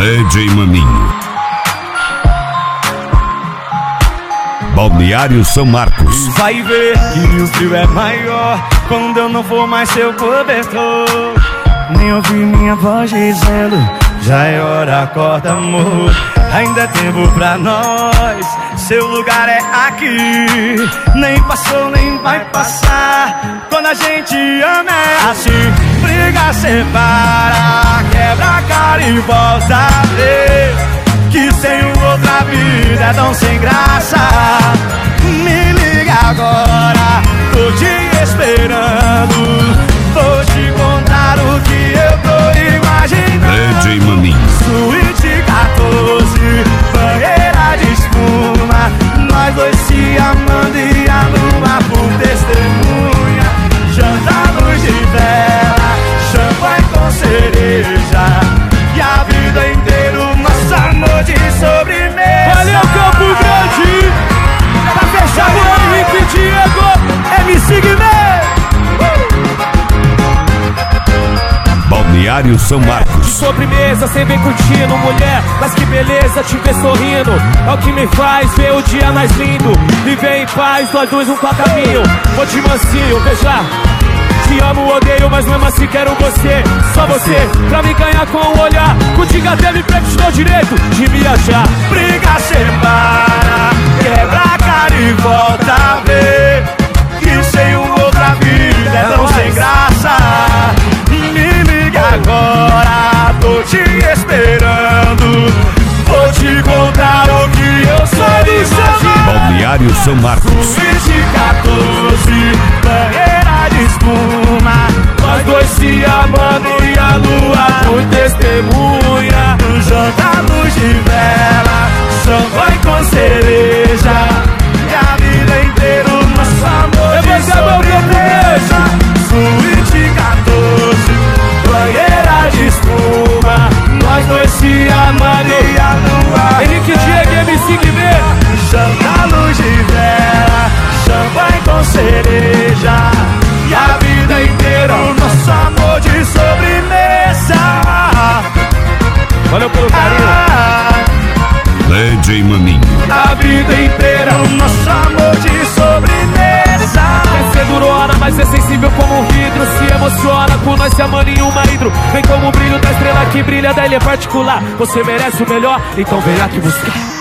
DJ Maminho. Balneário São Marcos. Vai ver que o frio é maior quando eu não for mais seu cobertor. Nem ouvi minha voz dizendo: já é hora, acorda, amor. Ainda é tempo pra nós, seu lugar é aqui. Nem passou, nem vai passar. Quando a gente ama é assim. Briga, separa, quebra a cara e volta a ver que sem outra vida é tão sem graça. Me liga agora, tô te esperando. Vou te contar o que eu tô imaginando. DJ Maminho. Suíte 14, banheira de espuma, nós dois se amando e a lua por testemunha. Janta, luz de vela, champanhe com cereja, e a vida inteira o nosso amor de sobremesa. Valeu, Campo Grande! Pra fechar o Henrique Diego, MC Guimê! Balneário São Marcos. Sobremesa, cê vem curtindo, mulher, mas que beleza te ver sorrindo. É o que me faz ver o dia mais lindo. Viver em paz, nós dois um pra caminho. Vou de mansinho, veja. Te amo, odeio, mas mesmo assim quero você. Só você, pra me ganhar com o olhar. Contigo até me prego, te dou direito de me achar. Briga, separa, quebra a cara e volta a ver que sem outra vida é tão sem graça. Me liga agora, tô te esperando. Vou te contar o que eu sou imaginando. Balneário São Marcos. Suíte 14, banheira de espuma, nós dois se amando e a lua por testemunha. Janta, luz de vela, champanhe com cereja, e a vida inteira o nosso amor de sobremesa. Suíte 14, banheira de espuma, nós dois se amando e a lua. Henrique Diego, MC Guimê. Janta, luz de vela, champanhe com cereja, e a vida inteira o nosso amor de sobremesa. Valeu pelo carinho. DJ Maminho. A vida inteira o nosso amor de sobremesa. Você durou hora, mas é sensível como um vidro. Se emociona com nós se amando em uma hidro. Vem como o brilho da estrela que brilha, da ilha particular. Você merece o melhor, então vem aqui buscar.